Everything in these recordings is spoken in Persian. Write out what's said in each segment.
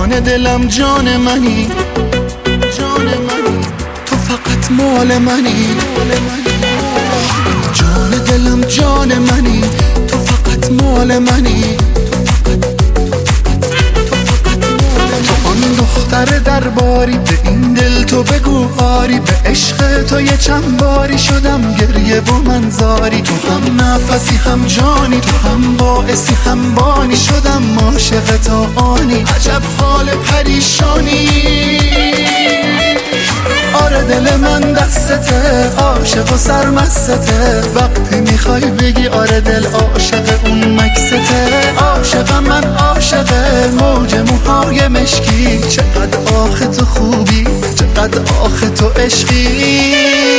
جان دلم جان منی، جان منی، تو فقط مال منی، جان دلم جان منی، تو فقط مال منی، تو آن دختر درباری، به این دل تو بگو آری، به عشق تو یه چند باری شدم گریه و منظاری، تو هم نفسی هم جانی، تو هم باعثی هم بانی، شدم عاشق تا آنی، عجب حال پریشانی. آره دل من دستته، عاشق و سرمسته، وقتی میخوای بگی آره دل عاشق اون مکسته، عاشقم من عاشق موج موهای مشکی، چقدر آخه تو خوبی، چقدر آخه تو عشقی.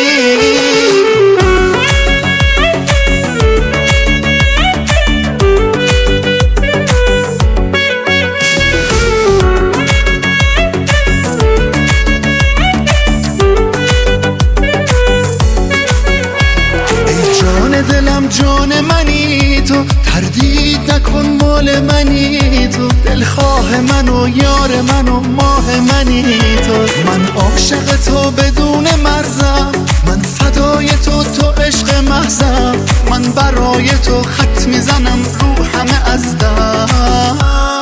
دلم جان منی تو، تردید نکن مال منی تو، دلخواه من و یار من و ماه منی تو، من عاشق تو بدون مرزم، من فدای تو، تو عشق محضم، من برای تو خط میزنم رو همه از دم.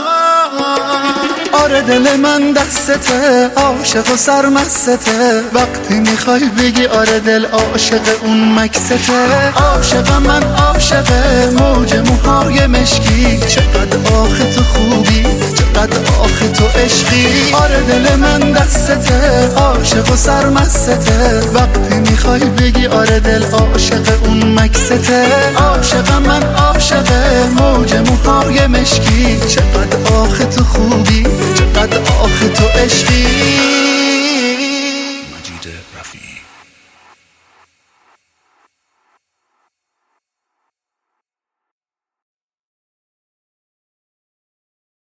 آره دل من دستته، عاشق و سرمسته، وقتی میخوای بگی آره دل عاشق اون مکسته، عاشقم من عاشق موج موهای مشکی، چقدر آخه تو خوبی، چقدر آخه تو عشقی. آره دل من دستته، عاشق و سرمسته، وقتی میخوای بگی آره دل عاشق اون مکسته، عاشقم من عاشق موج موهای مشکی، چقدر آخه تو خوبی، چقدر آخه تو عشقی. مجید رفیعی.